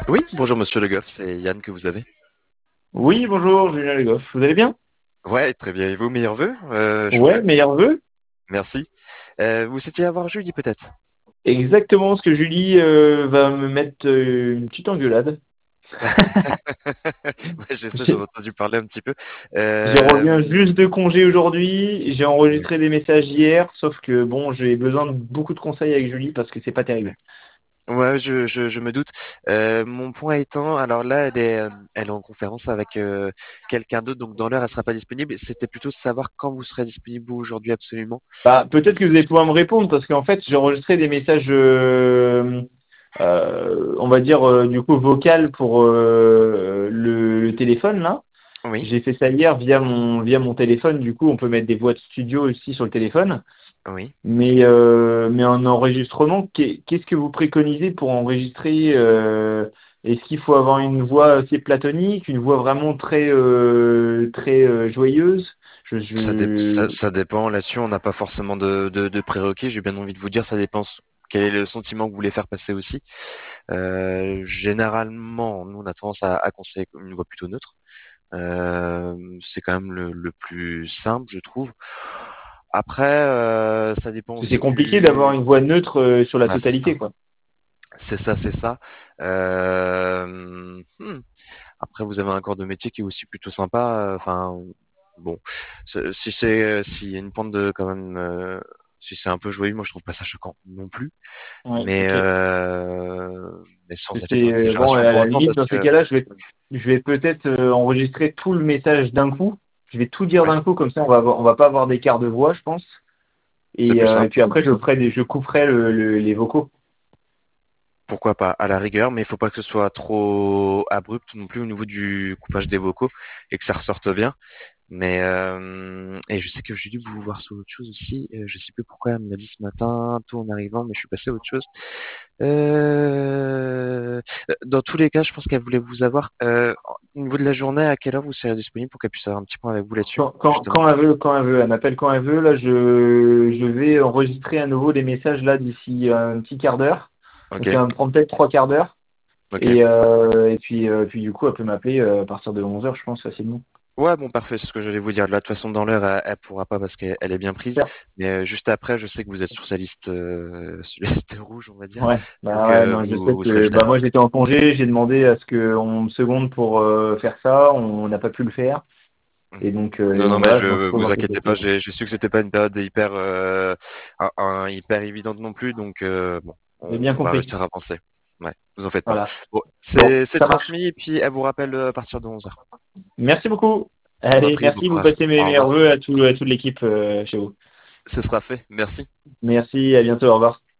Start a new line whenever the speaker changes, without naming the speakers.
Oui, bonjour Monsieur Le Goff, c'est Yann que vous avez.
Oui, bonjour, Julien Le Goff. Vous allez bien?
Ouais, très bien. Et vous, meilleurs vœux?
Ouais, meilleurs vœux.
Merci. Vous étiez à voir jeudi peut-être?
Exactement ce que Julie va me mettre une petite engueulade.
Ouais, je sais, j'en ai
J'ai-
entendu parler un petit peu.
Je
Euh,
reviens juste de congé aujourd'hui. J'ai
ouais.
enregistré des messages hier, sauf que bon, j'ai besoin de beaucoup de conseils avec Julie parce que c'est pas terrible.
Ouais, je me doute. Mon point étant, alors là, elle est en conférence avec quelqu'un d'autre, donc dans l'heure, elle sera pas disponible. C'était plutôt savoir quand vous serez disponible vous, aujourd'hui absolument.
Bah, peut-être que vous allez pouvoir me répondre parce qu'en fait, j'ai enregistré des messages, on va dire du coup vocal pour le téléphone là.
Oui,
J'ai fait ça hier via mon téléphone. Du coup, on peut mettre des voix de studio aussi sur le téléphone.
oui.
Mais en enregistrement, qu'est-ce que vous préconisez pour enregistrer est-ce qu'il faut avoir une voix assez platonique, une voix vraiment très joyeuse?
Ça dépend. Là-dessus, on n'a pas forcément de prérequis. J'ai bien envie de vous dire, ça dépend quel est le sentiment que vous voulez faire passer aussi. Généralement, nous, on a tendance à conseiller une voix plutôt neutre. C'est quand même le plus simple, je trouve. Après, ça dépend
C'est
aussi
compliqué d'avoir
du...
une voix neutre sur la
Bah, c'est ça.
totalité, quoi.
C'est ça. Après, vous avez un corps de métier qui est aussi plutôt sympa. Enfin, bon, s'il y a une pointe de quand même, si c'est un peu joyeux, moi je trouve pas ça choquant non plus.
Ouais,
Mais
ok.
euh, mais sans être
C'est
une
bon,
exagération
à
pour
la
autant,
limite,
parce
dans ces
que
cas-là, je vais peut-être enregistrer tout le message d'un coup. Je vais tout dire
ouais,
d'un coup, comme ça, on va pas avoir d'écart de voix, je pense.
c'est
Et,
plus
et
simple.
puis après, je couperai les vocaux.
Pourquoi pas, à la rigueur, mais il faut pas que ce soit trop abrupt non plus au niveau du coupage des vocaux et que ça ressorte bien. Et je sais que j'ai dû vous voir sur autre chose aussi. Je sais plus pourquoi elle me l'a dit ce matin, tout en arrivant, mais je suis passé à autre chose. Dans tous les cas, je pense qu'elle voulait vous avoir. Au niveau de la journée, à quelle heure vous serez disponible pour qu'elle puisse avoir un petit point avec vous là-dessus, justement?
Quand elle veut, elle m'appelle quand elle veut. Là, je vais enregistrer à nouveau les messages là d'ici un petit quart d'heure.
Ok,
Donc ça va me prendre peut-être trois quarts d'heure.
ok.
Et puis du coup, elle peut m'appeler à partir de 11 heures, je pense, facilement.
Ouais, bon, parfait, c'est ce que j'allais vous dire. Là, de toute façon, dans l'heure, elle pourra pas parce qu'elle est bien prise.
Super.
Mais juste après, je sais que vous êtes sur sa liste, sur la liste rouge, on va dire.
Ouais, bah
Donc,
ouais, non, je sais
vous serez
que
vite
bah moi
appelé.
j'étais en congé, j'ai demandé à ce qu'on me seconde pour faire ça, on n'a pas pu le faire. Et donc, et
Non, non,
donc
mais
voilà,
je
je me retrouve
vous
un peu
inquiétez pas.
bloqué, quoi.
J'ai su que c'était pas une période hyper, hyper évidente non plus. Donc, bon,
J'ai bien
on va
compris.
réussir à avancer. Ouais, vous en faites pas.
Voilà.
Bon,
Bon,
c'est
ça marche.
transmis et puis elle vous rappelle à partir de 11 heures.
Merci beaucoup.
Je vous en
Allez,
prie, bon
merci, vous
courage.
passez mes
Au
meilleurs
revoir.
vœux à toute l'équipe chez vous.
Ce sera fait. Merci.
Merci, à bientôt, au revoir.